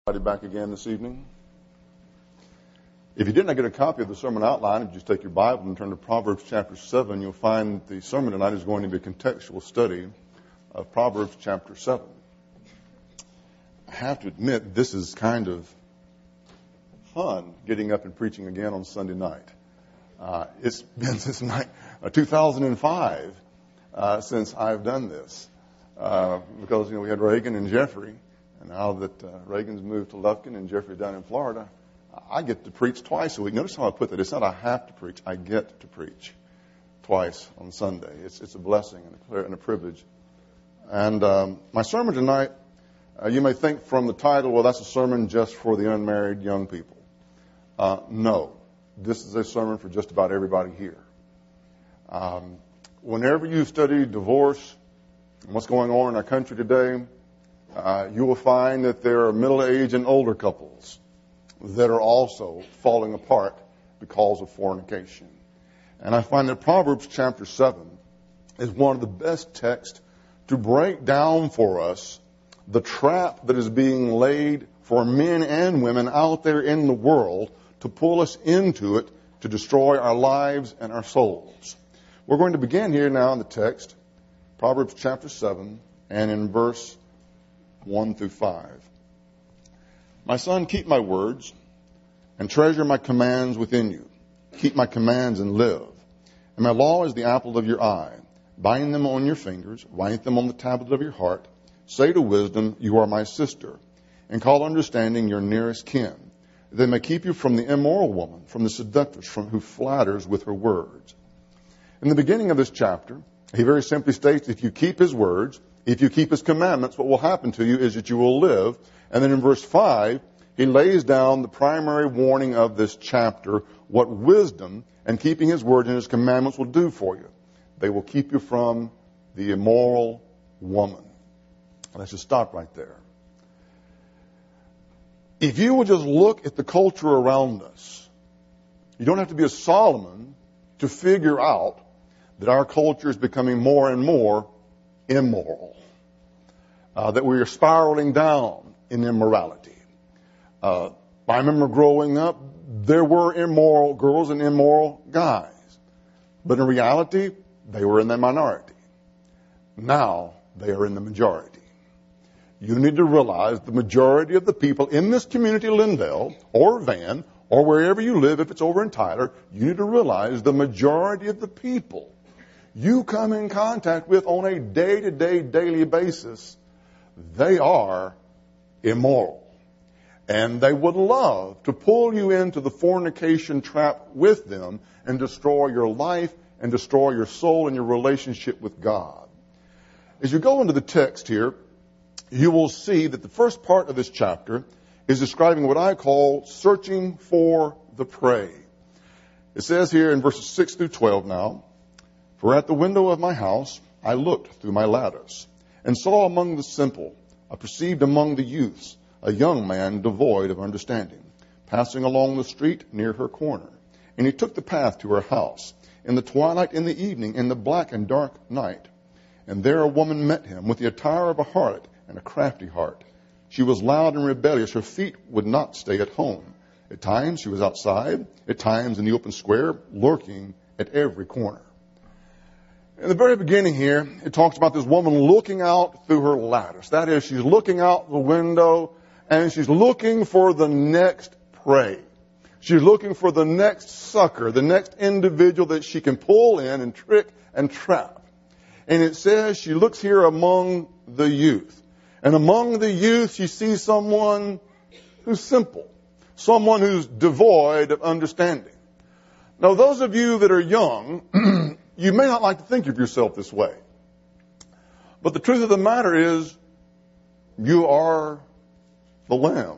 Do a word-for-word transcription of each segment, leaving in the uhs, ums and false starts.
Back again this evening. If you didn't get a copy of the sermon outline, if you just take your Bible and turn to Proverbs chapter seven, you'll find the sermon tonight is going to be a contextual study of Proverbs chapter seven. I have to admit, this is kind of fun, getting up and preaching again on Sunday night. Uh, it's been since uh, two thousand five uh, since I've done this, uh, because you know we had Reagan and Jeffrey. And now that uh, Reagan's moved to Lufkin and Jeffrey's down in Florida, I get to preach twice a week. Notice how I put that. It's not I have to preach. I get to preach twice on Sunday. It's it's a blessing and a, and a privilege. And um, my sermon tonight, uh, you may think from the title, well, that's a sermon just for the unmarried young people. Uh, no, this is a sermon for just about everybody here. Um, whenever you study divorce and what's going on in our country today, Uh, you will find that there are middle-aged and older couples that are also falling apart because of fornication. And I find that Proverbs chapter seven is one of the best texts to break down for us the trap that is being laid for men and women out there in the world to pull us into it, to destroy our lives and our souls. We're going to begin here now in the text, Proverbs chapter seven, and in verse one through five. My son, keep my words and treasure my commands within you. Keep my commands and live. And my law is the apple of your eye. Bind them on your fingers, write them on the tablet of your heart. Say to wisdom, you are my sister, and call understanding your nearest kin. They may keep you from the immoral woman, from the seductress, from who flatters with her words. In the beginning of this chapter, he very simply states, if you keep his words, if you keep his commandments, what will happen to you is that you will live. And then in verse five, he lays down the primary warning of this chapter, what wisdom and keeping his word and his commandments will do for you. They will keep you from the immoral woman. Let's just stop right there. If you will just look at the culture around us, you don't have to be a Solomon to figure out that our culture is becoming more and more immoral, uh, that we are spiraling down in immorality. Uh, I remember growing up, there were immoral girls and immoral guys, but in reality, they were in the minority. Now, they are in the majority. You need to realize the majority of the people in this community, Lindale, or Van, or wherever you live, if it's over in Tyler, you need to realize the majority of the people you come in contact with on a day-to-day, daily basis, they are immoral. And they would love to pull you into the fornication trap with them and destroy your life and destroy your soul and your relationship with God. As you go into the text here, you will see that the first part of this chapter is describing what I call searching for the prey. It says here in verses six through twelve now, for at the window of my house I looked through my lattice, and saw among the simple, I perceived among the youths, a young man devoid of understanding, passing along the street near her corner. And he took the path to her house, in the twilight, in the evening, in the black and dark night. And there a woman met him, with the attire of a harlot and a crafty heart. She was loud and rebellious, her feet would not stay at home. At times she was outside, at times in the open square, lurking at every corner. In the very beginning here, it talks about this woman looking out through her lattice. That is, she's looking out the window and she's looking for the next prey. She's looking for the next sucker, the next individual that she can pull in and trick and trap. And it says she looks here among the youth. And among the youth, she sees someone who's simple, someone who's devoid of understanding. Now, those of you that are young, you may not like to think of yourself this way. But the truth of the matter is, you are the lamb.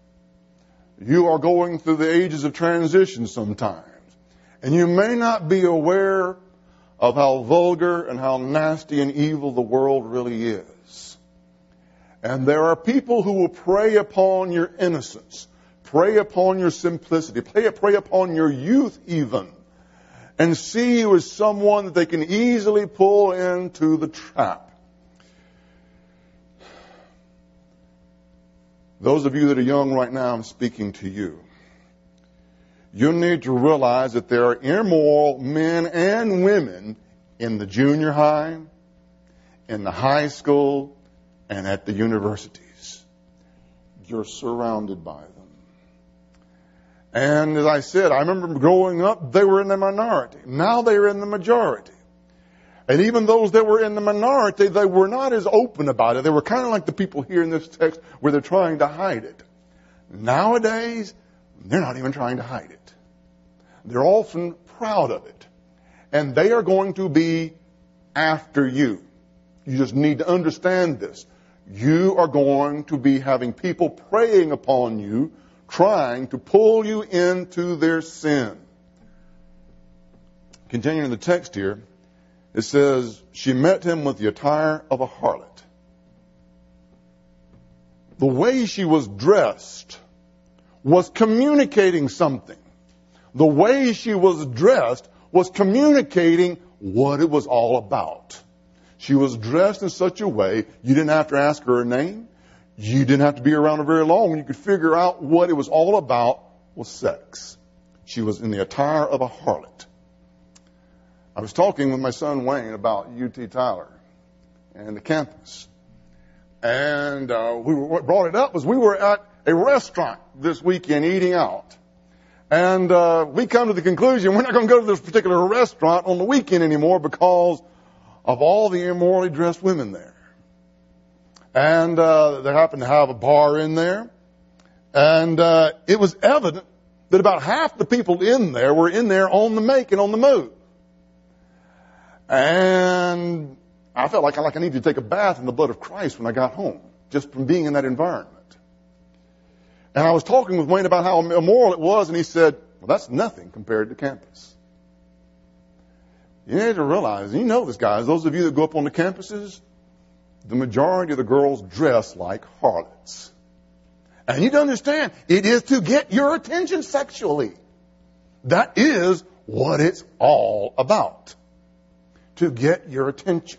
You are going through the ages of transition sometimes. And you may not be aware of how vulgar and how nasty and evil the world really is. And there are people who will prey upon your innocence, prey upon your simplicity, prey, prey upon your youth even, and see you as someone that they can easily pull into the trap. Those of you that are young right now, I'm speaking to you. You need to realize that there are immoral men and women in the junior high, in the high school, and at the universities. You're surrounded by them. And as I said, I remember growing up, they were in the minority. Now they are in the majority. And even those that were in the minority, they were not as open about it. They were kind of like the people here in this text where they're trying to hide it. Nowadays, they're not even trying to hide it. They're often proud of it. And they are going to be after you. You just need to understand this. You are going to be having people preying upon you, trying to pull you into their sin. Continuing the text here, it says, she met him with the attire of a harlot. The way she was dressed was communicating something. The way she was dressed was communicating what it was all about. She was dressed in such a way, you didn't have to ask her her name. You didn't have to be around her very long. You could figure out what it was all about was sex. She was in the attire of a harlot. I was talking with my son Wayne about U T Tyler and the campus. And uh, we were, what brought it up was we were at a restaurant this weekend eating out. And uh, we come to the conclusion we're not going to go to this particular restaurant on the weekend anymore because of all the immorally dressed women there. And uh, they happened to have a bar in there. And uh, it was evident that about half the people in there were in there on the make and on the move. And I felt like, like I needed to take a bath in the blood of Christ when I got home, just from being in that environment. And I was talking with Wayne about how immoral it was, and he said, well, that's nothing compared to campus. You need to realize, you know this, guys, those of you that go up on the campuses, the majority of the girls dress like harlots. And you need to understand, it is to get your attention sexually. That is what it's all about. To get your attention.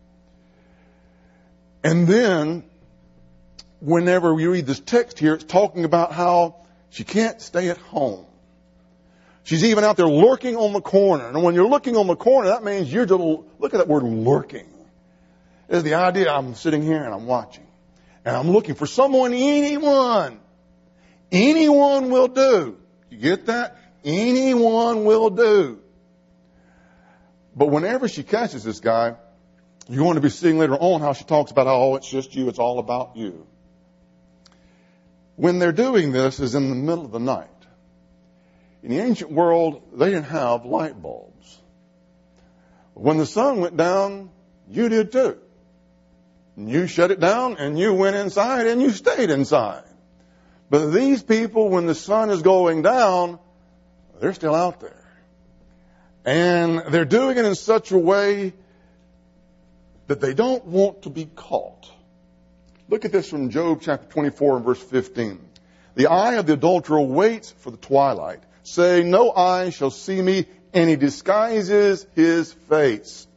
And then, whenever we read this text here, it's talking about how she can't stay at home. She's even out there lurking on the corner. And when you're looking on the corner, that means you're just, look at that word lurking. It's the idea I'm sitting here and I'm watching. And I'm looking for someone, anyone. Anyone will do. You get that? Anyone will do. But whenever she catches this guy, you're going to be seeing later on how she talks about how, oh, it's just you, it's all about you. When they're doing this is in the middle of the night. In the ancient world, they didn't have light bulbs. When the sun went down, you did too. You shut it down and you went inside and you stayed inside. But these people, when the sun is going down, they're still out there. And they're doing it in such a way that they don't want to be caught. Look at this from Job chapter twenty-four and verse fifteen. The eye of the adulterer waits for the twilight, saying, no eye shall see me, and he disguises his face.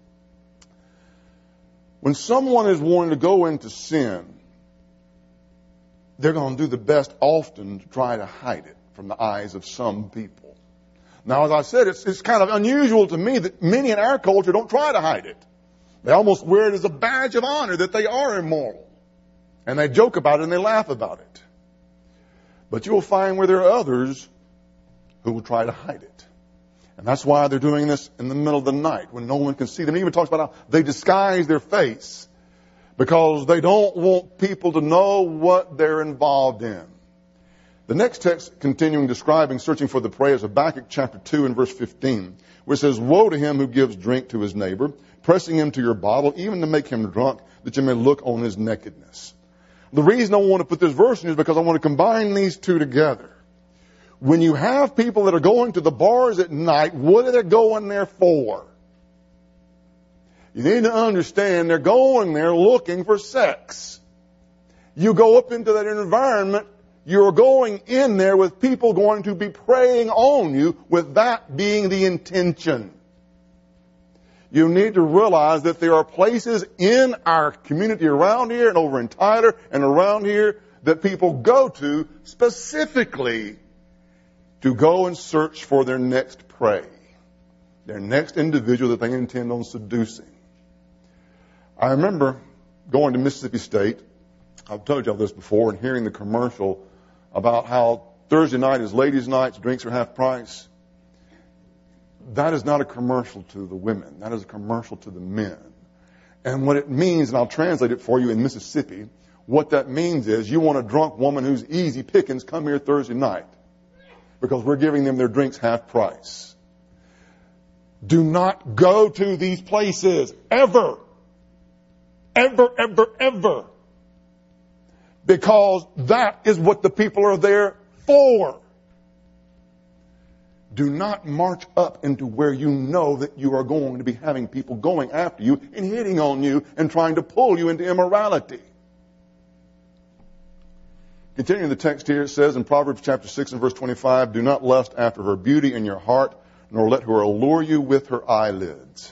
When someone is wanting to go into sin, they're going to do the best often to try to hide it from the eyes of some people. Now, as I said, it's, it's kind of unusual to me that many in our culture don't try to hide it. They almost wear it as a badge of honor that they are immoral. And they joke about it and they laugh about it. But you'll find where there are others who will try to hide it. And that's why they're doing this in the middle of the night when no one can see them. It even talks about how they disguise their face because they don't want people to know what they're involved in. The next text, continuing describing searching for the prey, is Habakkuk chapter two and verse fifteen, where it says, woe to him who gives drink to his neighbor, pressing him to your bottle, even to make him drunk, that you may look on his nakedness. The reason I want to put this verse in is because I want to combine these two together. When you have people that are going to the bars at night, what are they going there for? You need to understand they're going there looking for sex. You go up into that environment, you're going in there with people going to be preying on you, with that being the intention. You need to realize that there are places in our community around here and over in Tyler and around here that people go to specifically to go and search for their next prey, their next individual that they intend on seducing. I remember going to Mississippi State. I've told you all this before, and hearing the commercial about how Thursday night is ladies' night, drinks are half price. That is not a commercial to the women. That is a commercial to the men. And what it means, and I'll translate it for you in Mississippi, what that means is you want a drunk woman who's easy pickings, come here Thursday night, because we're giving them their drinks half price. Do not go to these places ever. Ever, ever, ever. Because that is what the people are there for. Do not march up into where you know that you are going to be having people going after you and hitting on you and trying to pull you into immorality. Continuing the text here, it says in Proverbs chapter six and verse twenty-five, do not lust after her beauty in your heart, nor let her allure you with her eyelids.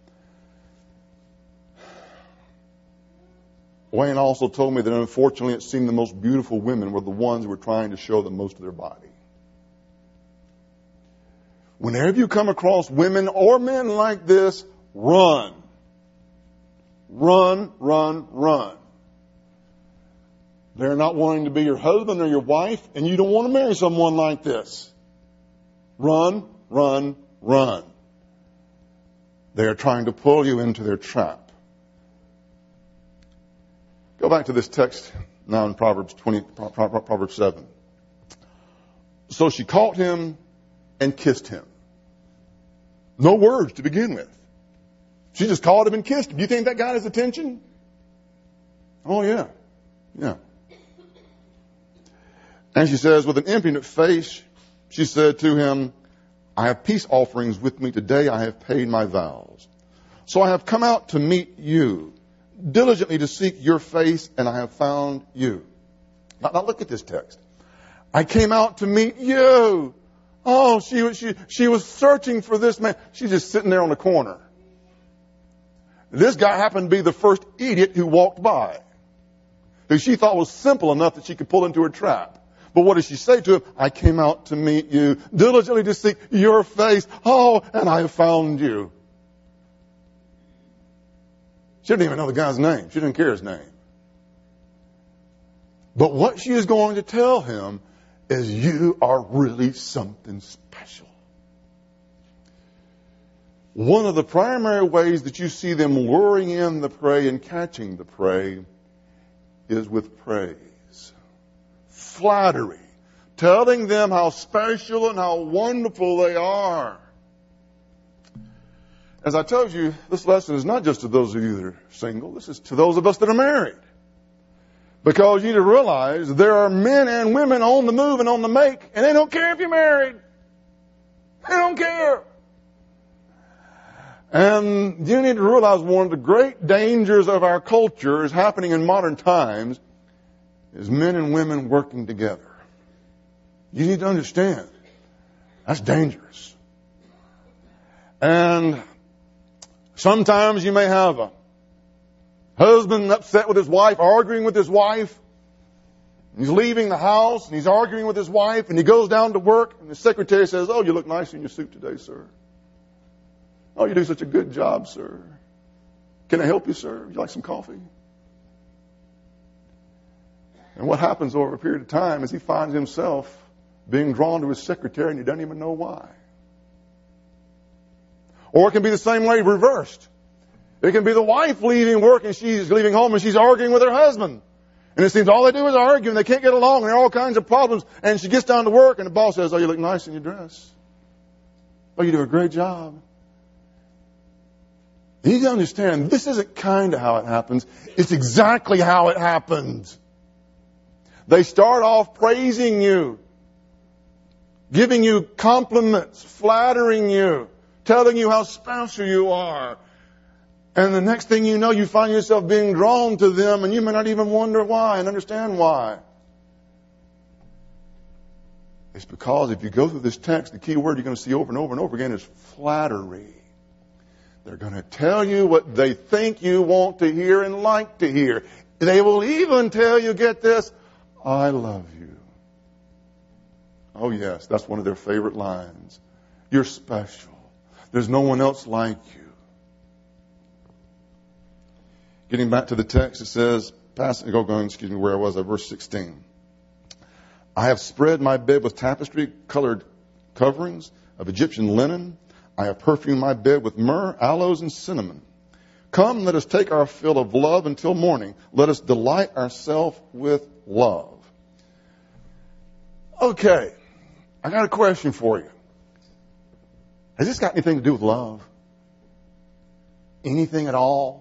Wayne also told me that unfortunately it seemed the most beautiful women were the ones who were trying to show the most of their body. Whenever you come across women or men like this, run. Run, run, run. They're not wanting to be your husband or your wife, and you don't want to marry someone like this. Run, run, run. They are trying to pull you into their trap. Go back to this text now in Proverbs twenty, Proverbs seven. So she caught him and kissed him. No words to begin with. She just called him and kissed him. Do you think that got his attention? Oh, yeah. Yeah. And she says, with an impudent face, she said to him, I have peace offerings with me today. I have paid my vows. So I have come out to meet you, diligently to seek your face, and I have found you. Now, now look at this text. I came out to meet you. Oh, she was, she, she was searching for this man. She's just sitting there on the corner. This guy happened to be the first idiot who walked by, who she thought was simple enough that she could pull into her trap. But what does she say to him? I came out to meet you, diligently to seek your face. Oh, and I have found you. She didn't even know the guy's name. She didn't care his name. But what she is going to tell him is you are really something special. One of the primary ways that you see them luring in the prey and catching the prey is with praise. Flattery. Telling them how special and how wonderful they are. As I told you, this lesson is not just to those of you that are single. This is to those of us that are married. Because you need to realize there are men and women on the move and on the make, and they don't care if you're married. They don't care. And you need to realize one of the great dangers of our culture is happening in modern times is men and women working together. You need to understand that's dangerous. And sometimes you may have a husband upset with his wife, arguing with his wife. He's leaving the house and he's arguing with his wife, and he goes down to work and the secretary says, oh, you look nice in your suit today, sir. Oh, you do such a good job, sir. Can I help you, sir? Would you like some coffee? And what happens over a period of time is he finds himself being drawn to his secretary and he doesn't even know why. Or it can be the same way reversed. It can be the wife leaving work and she's leaving home and she's arguing with her husband. And it seems all they do is argue and they can't get along and there are all kinds of problems. And she gets down to work and the boss says, oh, you look nice in your dress. Oh, you do a great job. You need to understand, this isn't kind of how it happens. It's exactly how it happens. They start off praising you, giving you compliments, flattering you, telling you how special you are. And the next thing you know, you find yourself being drawn to them, and you may not even wonder why and understand why. It's because if you go through this text, the key word you're going to see over and over and over again is flattery. They're going to tell you what they think you want to hear and like to hear. They will even tell you, get this, I love you. Oh, yes, that's one of their favorite lines. You're special. There's no one else like you. Getting back to the text, it says, pass, go, go, excuse me, where I was at verse sixteen. I have spread my bed with tapestry-colored coverings of Egyptian linen. I have perfumed my bed with myrrh, aloes, and cinnamon. Come, let us take our fill of love until morning. Let us delight ourselves with love. Okay, I got a question for you. Has this got anything to do with love? Anything at all?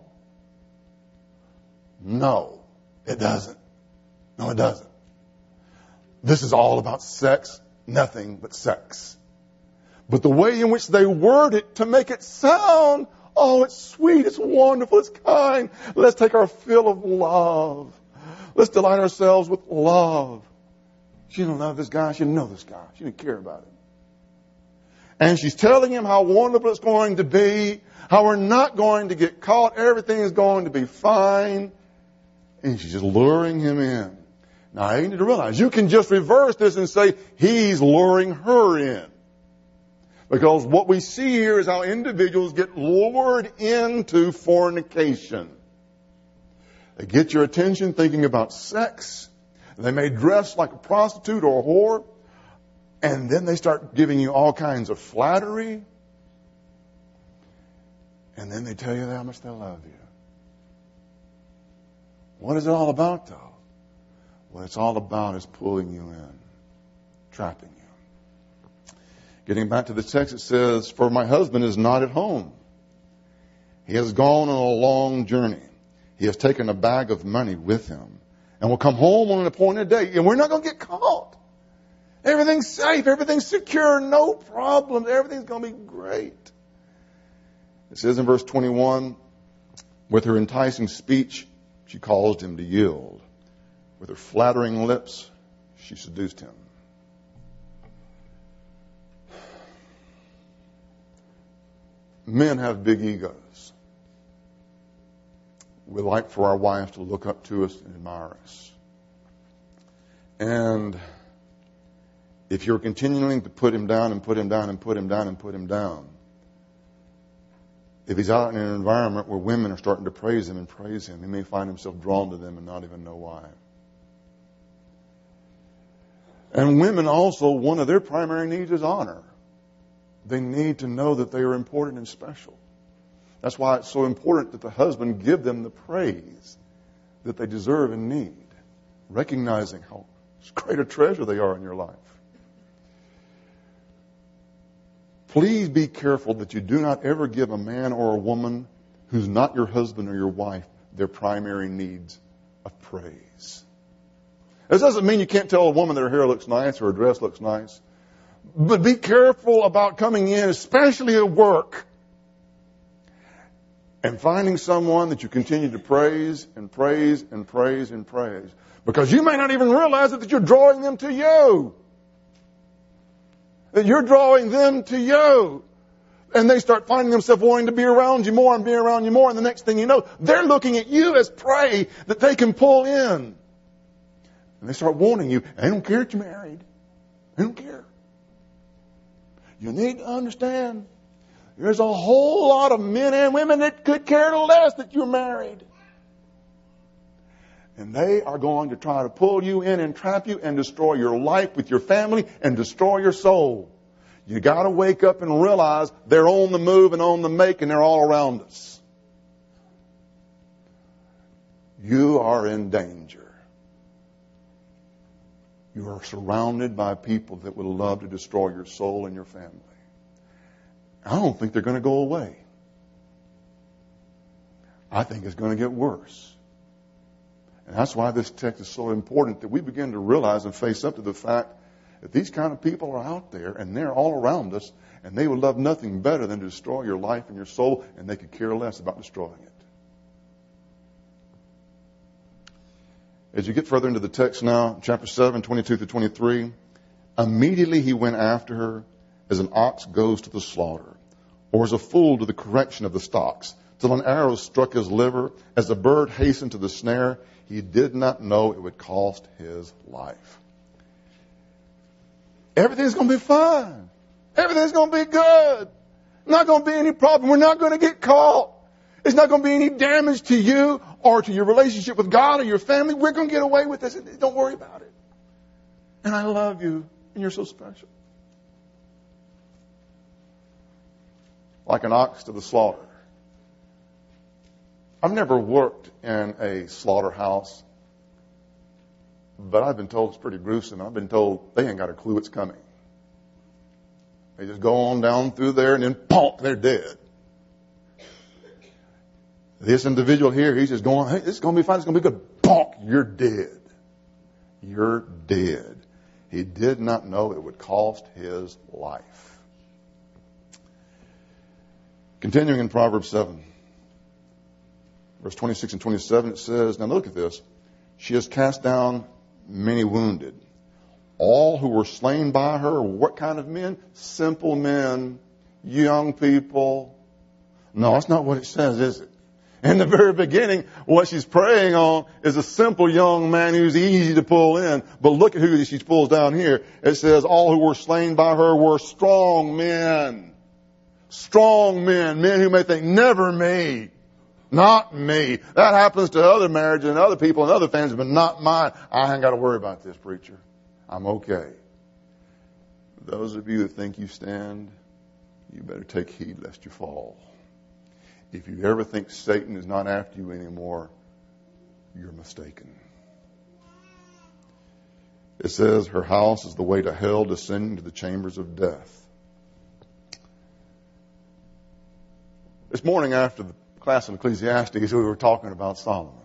No, it doesn't. No, it doesn't. This is all about sex, nothing but sex. But the way in which they word it to make it sound, oh, it's sweet, it's wonderful, it's kind. Let's take our fill of love. Let's delight ourselves with love. She didn't love this guy. She didn't know this guy. She didn't care about him. And she's telling him how wonderful it's going to be, how we're not going to get caught. Everything is going to be fine. And she's just luring him in. Now, you need to realize, you can just reverse this and say, he's luring her in. Because what we see here is how individuals get lured into fornication. They get your attention thinking about sex. They may dress like a prostitute or a whore. And then they start giving you all kinds of flattery. And then they tell you how much they love you. What is it all about, though? What it's all about is pulling you in, trapping you. Getting back to the text, it says, for my husband is not at home. He has gone on a long journey. He has taken a bag of money with him and will come home on an appointed day. And we're not going to get caught. Everything's safe. Everything's secure. No problems. Everything's going to be great. It says in verse twenty-one, with her enticing speech, she caused him to yield. With her flattering lips, she seduced him. Men have big egos. We like for our wives to look up to us and admire us. And if you're continuing to put him down and put him down and put him down and put him down, if he's out in an environment where women are starting to praise him and praise him, he may find himself drawn to them and not even know why. And women also, one of their primary needs is honor. They need to know that they are important and special. That's why it's so important that the husband give them the praise that they deserve and need, recognizing how great a treasure they are in your life. Please be careful that you do not ever give a man or a woman who's not your husband or your wife their primary needs of praise. This doesn't mean you can't tell a woman that her hair looks nice or her dress looks nice. But be careful about coming in, especially at work, and finding someone that you continue to praise and praise and praise and praise. Because you may not even realize it, that you're drawing them to you. That you're drawing them to you. And they start finding themselves wanting to be around you more and be around you more. And the next thing you know, they're looking at you as prey that they can pull in. And they start wanting you. They don't care that you're married. They don't care. You need to understand, there's a whole lot of men and women that could care less that you're married. And they are going to try to pull you in and trap you and destroy your life with your family and destroy your soul. You got to wake up and realize they're on the move and on the make, and they're all around us. You are in danger. You are surrounded by people that would love to destroy your soul and your family. I don't think they're going to go away. I think it's going to get worse. And that's why this text is so important, that we begin to realize and face up to the fact that these kind of people are out there and they're all around us, and they would love nothing better than to destroy your life and your soul, and they could care less about destroying it. As you get further into the text now, chapter seven, twenty-two through twenty-three, immediately he went after her as an ox goes to the slaughter, or as a fool to the correction of the stocks, till an arrow struck his liver, as a bird hastened to the snare. He did not know it would cost his life. Everything's going to be fine. Everything's going to be good. Not going to be any problem. We're not going to get caught. It's not going to be any damage to you or to your relationship with God or your family. We're going to get away with this. Don't worry about it. And I love you, and you're so special. Like an ox to the slaughter. I've never worked in a slaughterhouse, but I've been told it's pretty gruesome. I've been told they ain't got a clue it's coming. They just go on down through there and then, bonk, they're dead. This individual here, he's just going, hey, this is going to be fine. It's going to be good. Bonk, you're dead. You're dead. He did not know it would cost his life. Continuing in Proverbs seven, verse twenty-six and twenty-seven, it says, now look at this. She has cast down many wounded. All who were slain by her, what kind of men? Simple men, young people. No, that's not what it says, is it? In the very beginning, what she's preying on is a simple young man who's easy to pull in. But look at who she pulls down here. It says, all who were slain by her were strong men. Strong men. Men who may think, never me. Not me. That happens to other marriages and other people and other families, but not mine. I ain't got to worry about this, preacher. I'm okay. Those of you that think you stand, you better take heed lest you fall. If you ever think Satan is not after you anymore, you're mistaken. It says her house is the way to hell, descending to the chambers of death. This morning after the class in Ecclesiastes, we were talking about Solomon.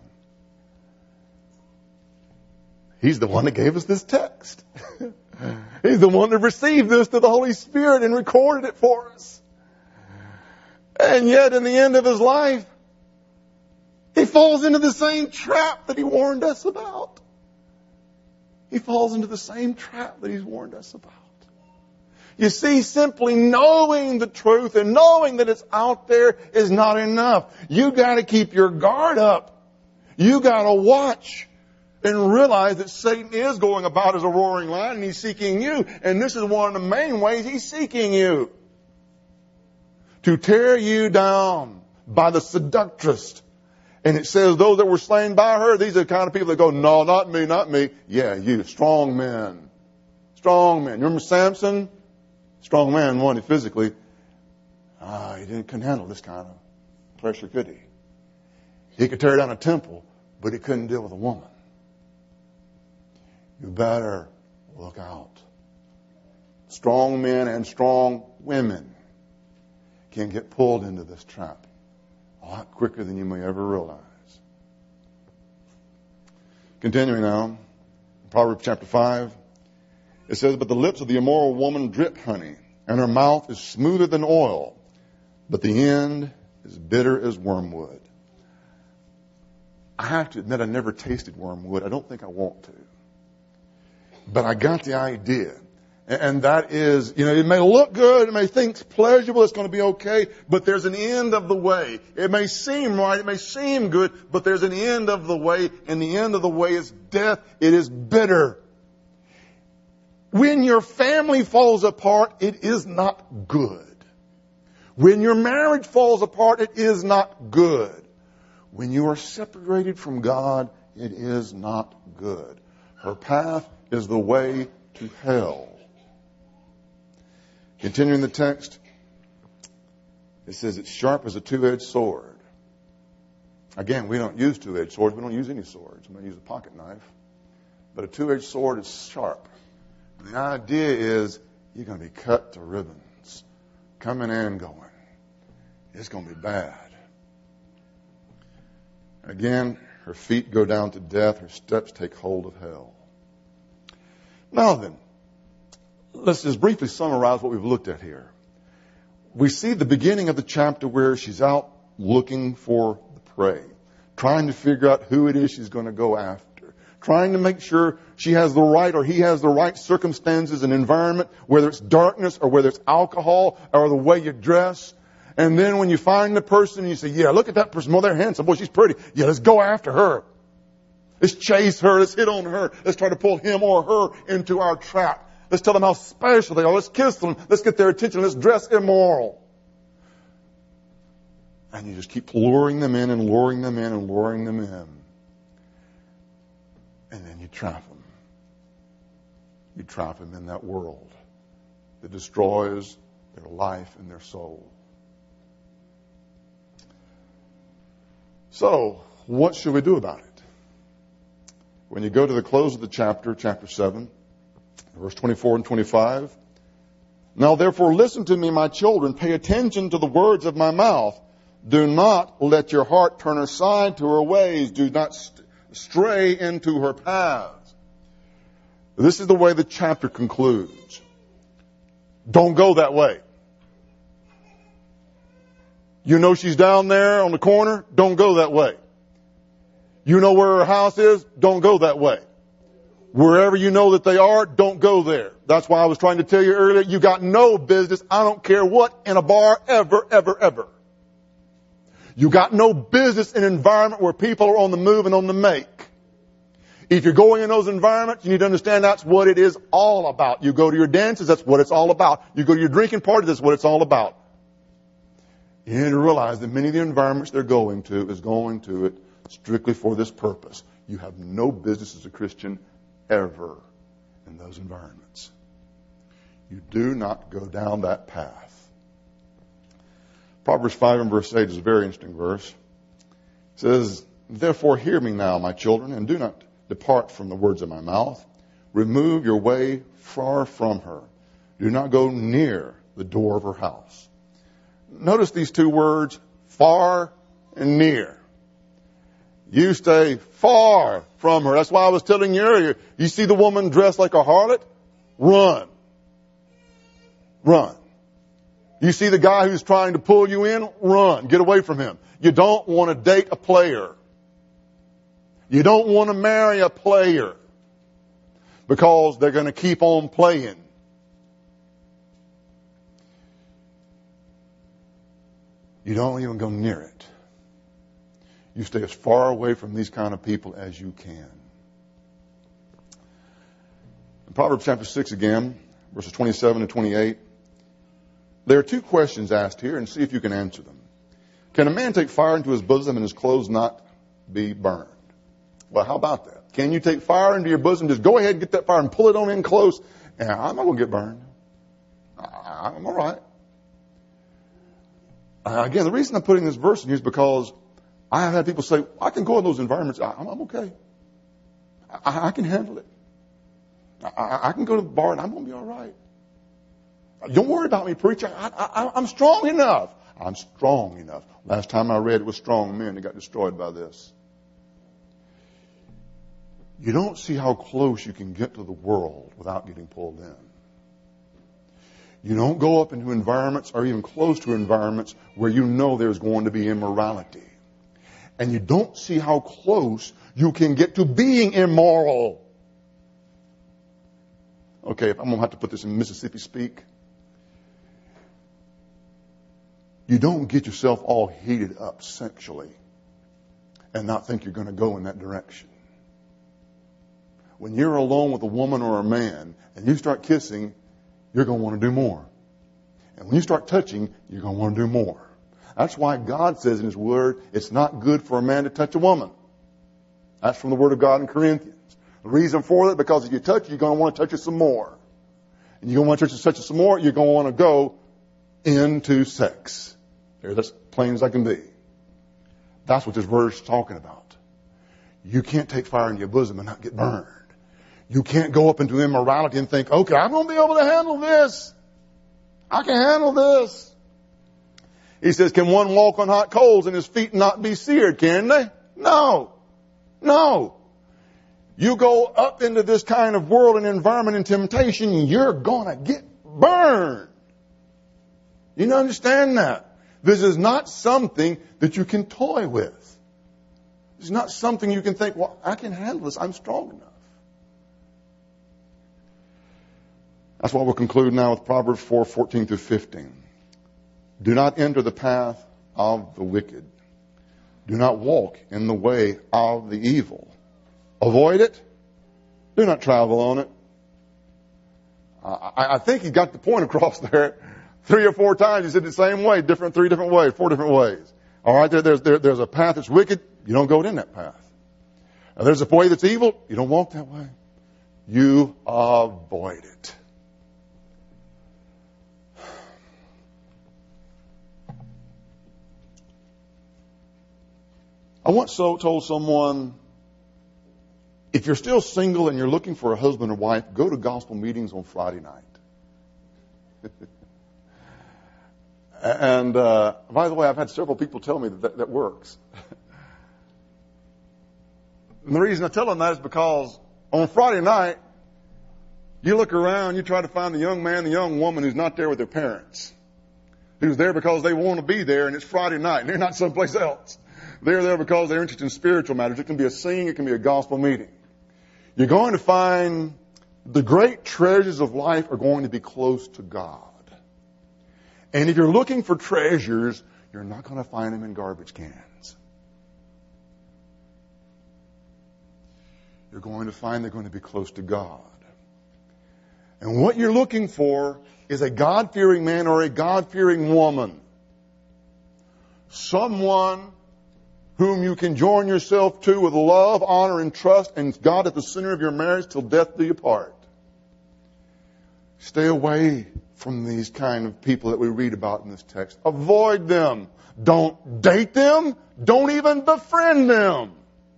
He's the one that gave us this text. He's the one that received this to the Holy Spirit and recorded it for us. And yet, in the end of his life, he falls into the same trap that he warned us about. He falls into the same trap that he's warned us about. You see, simply knowing the truth and knowing that it's out there is not enough. You got to keep your guard up. You got to watch and realize that Satan is going about as a roaring lion and he's seeking you. And this is one of the main ways he's seeking you. To tear you down by the seductress. And it says those that were slain by her, these are the kind of people that go, no, not me, not me. Yeah, you, strong men. Strong men. You remember Samson? Strong man, wanted physically. Ah, he didn't couldn't handle this kind of pressure, could he? He could tear down a temple, but he couldn't deal with a woman. You better look out. Strong men and strong women can get pulled into this trap a lot quicker than you may ever realize. Continuing now, Proverbs chapter five, it says, but the lips of the immoral woman drip honey, and her mouth is smoother than oil, but the end is bitter as wormwood. I have to admit I never tasted wormwood. I don't think I want to. But I got the idea. And that is, you know, it may look good, it may think it's pleasurable, it's going to be okay, but there's an end of the way. It may seem right, it may seem good, but there's an end of the way, and the end of the way is death. It is bitter. When your family falls apart, it is not good. When your marriage falls apart, it is not good. When you are separated from God, it is not good. Her path is the way to hell. Continuing the text, it says it's sharp as a two-edged sword. Again, we don't use two-edged swords. We don't use any swords. We don't use a pocket knife. But a two-edged sword is sharp. And the idea is you're going to be cut to ribbons, coming and going. It's going to be bad. Again, her feet go down to death. Her steps take hold of hell. Now then, let's just briefly summarize what we've looked at here. We see the beginning of the chapter where she's out looking for the prey, trying to figure out who it is she's going to go after, trying to make sure she has the right or he has the right circumstances and environment, whether it's darkness or whether it's alcohol or the way you dress. And then when you find the person, you say, yeah, look at that person. Well, they're handsome. Boy, she's pretty. Yeah, let's go after her. Let's chase her. Let's hit on her. Let's try to pull him or her into our trap. Let's tell them how special they are. Let's kiss them. Let's get their attention. Let's dress immoral. And you just keep luring them in and luring them in and luring them in. And then you trap them. You trap them in that world that destroys their life and their soul. So, what should we do about it? When you go to the close of the chapter, chapter seven, verse twenty-four and twenty-five, now therefore listen to me, my children, pay attention to the words of my mouth. Do not let your heart turn aside to her ways. Do not st- stray into her paths. This is the way the chapter concludes. Don't go that way. You know she's down there on the corner? Don't go that way. You know where her house is? Don't go that way. Wherever you know that they are, don't go there. That's why I was trying to tell you earlier, you got no business, I don't care what, in a bar ever, ever, ever. You got no business in an environment where people are on the move and on the make. If you're going in those environments, you need to understand that's what it is all about. You go to your dances, that's what it's all about. You go to your drinking parties, that's what it's all about. You need to realize that many of the environments they're going to is going to it strictly for this purpose. You have no business as a Christian ever in those environments. You do not go down that path. Proverbs five and verse eight is a very interesting verse. It says, therefore hear me now, my children, and do not depart from the words of my mouth. Remove your way far from her. Do not go near the door of her house. Notice these two words, far and near. You stay far from her. That's why I was telling you earlier, you see the woman dressed like a harlot? Run. Run. You see the guy who's trying to pull you in? Run. Get away from him. You don't want to date a player. You don't want to marry a player because they're going to keep on playing. You don't even go near it. You stay as far away from these kind of people as you can. In Proverbs chapter six again, verses twenty-seven and twenty-eight, there are two questions asked here, and see if you can answer them. Can a man take fire into his bosom and his clothes not be burned? Well, how about that? Can you take fire into your bosom? Just go ahead and get that fire and pull it on in close. And I'm not going to get burned. I'm all right. Uh, again, the reason I'm putting this verse in here is because I have had people say, I can go in those environments. I, I'm, I'm okay. I, I can handle it. I, I can go to the bar and I'm going to be all right. Don't worry about me, preacher. I, I, I'm strong enough. I'm strong enough. Last time I read it was strong men that got destroyed by this. You don't see how close you can get to the world without getting pulled in. You don't go up into environments or even close to environments where you know there's going to be immorality. And you don't see how close you can get to being immoral. Okay, I'm going to have to put this in Mississippi speak. You don't get yourself all heated up sexually and not think you're going to go in that direction. When you're alone with a woman or a man and you start kissing, you're going to want to do more. And when you start touching, you're going to want to do more. That's why God says in His Word, it's not good for a man to touch a woman. That's from the Word of God in Corinthians. The reason for that, because if you touch, you're going to want to touch her some more. And you're going to want to touch her, touch her some more, you're going to want to go into sex. There, that's plain as I can be. That's what this verse is talking about. You can't take fire in your bosom and not get burned. You can't go up into immorality and think, okay, I'm going to be able to handle this. I can handle this. He says, can one walk on hot coals and his feet not be seared? Can they? No. No. You go up into this kind of world and environment and temptation, you're going to get burned. You don't understand that? This is not something that you can toy with. It's not something you can think, well, I can handle this. I'm strong enough. That's why we'll conclude now with Proverbs four, fourteen through fifteen. Do not enter the path of the wicked. Do not walk in the way of the evil. Avoid it. Do not travel on it. I, I think he got the point across there. Three or four times he said the same way, different, three different ways, four different ways. All right, there, there's, there, there's a path that's wicked. You don't go in that path. Now, there's a way that's evil. You don't walk that way. You avoid it. I once so told someone, if you're still single and you're looking for a husband or wife, go to gospel meetings on Friday night. And uh, by the way, I've had several people tell me that that, that works. And the reason I tell them that is because on Friday night, you look around, you try to find the young man, the young woman who's not there with their parents, who's there because they want to be there, and it's Friday night, and they're not someplace else. They're there because they're interested in spiritual matters. It can be a singing, it can be a gospel meeting. You're going to find the great treasures of life are going to be close to God. And if you're looking for treasures, you're not going to find them in garbage cans. You're going to find they're going to be close to God. And what you're looking for is a God-fearing man or a God-fearing woman. Someone whom you can join yourself to with love, honor, and trust, and God at the center of your marriage till death do you part. Stay away from these kind of people that we read about in this text. Avoid them. Don't date them. Don't even befriend them.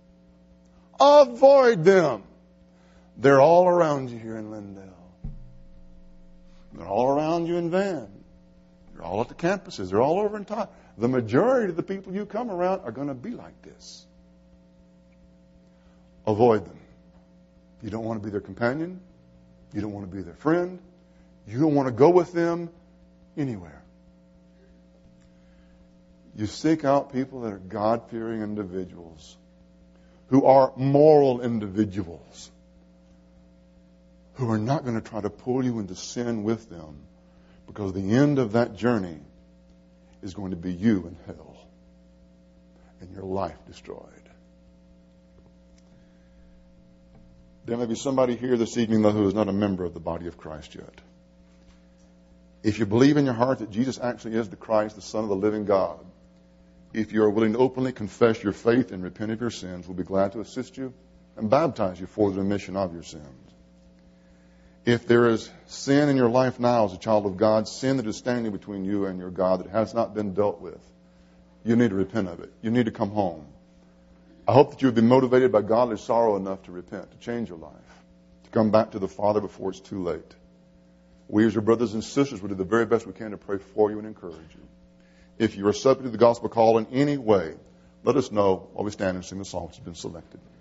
Avoid them. They're all around you here in Lindale. They're all around you in Van. They're all at the campuses. They're all over in town. The majority of the people you come around are going to be like this. Avoid them. You don't want to be their companion. You don't want to be their friend. You don't want to go with them anywhere. You seek out people that are God-fearing individuals, who are moral individuals, who are not going to try to pull you into sin with them, because the end of that journey is going to be you in hell and your life destroyed. There may be somebody here this evening, though, who is not a member of the body of Christ yet. If you believe in your heart that Jesus actually is the Christ, the Son of the living God, if you are willing to openly confess your faith and repent of your sins, we'll be glad to assist you and baptize you for the remission of your sins. If there is sin in your life now as a child of God, sin that is standing between you and your God that has not been dealt with, you need to repent of it. You need to come home. I hope that you have been motivated by godly sorrow enough to repent, to change your life, to come back to the Father before it's too late. We as your brothers and sisters will do the very best we can to pray for you and encourage you. If you are subject to the gospel call in any way, let us know while we stand and sing the song that's been selected.